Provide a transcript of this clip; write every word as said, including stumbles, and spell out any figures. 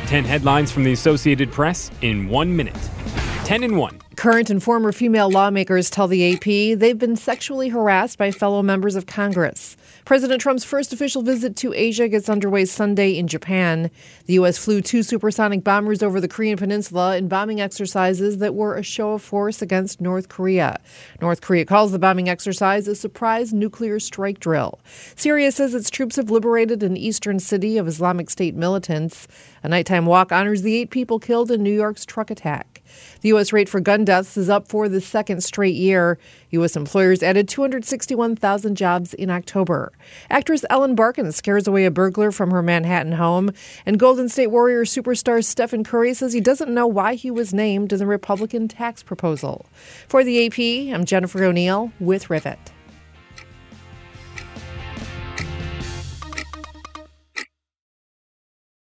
ten headlines from the Associated Press in one minute. ten in one. Current and former female lawmakers tell the A P they've been sexually harassed by fellow members of Congress. President Trump's first official visit to Asia gets underway Sunday in Japan. The U S flew two supersonic bombers over the Korean peninsula in bombing exercises that were a show of force against North Korea. North Korea calls the bombing exercise a surprise nuclear strike drill. Syria says its troops have liberated an eastern city of Islamic State militants. A nighttime walk honors the eight people killed in New York's truck attack. The U S rate for gun deaths is up for the second straight year. U S employers added two hundred sixty-one thousand jobs in October. Actress Ellen Barkin scares away a burglar from her Manhattan home. And Golden State Warriors superstar Stephen Curry says he doesn't know why he was named in the Republican tax proposal. For the A P, I'm Jennifer O'Neill with Rivet.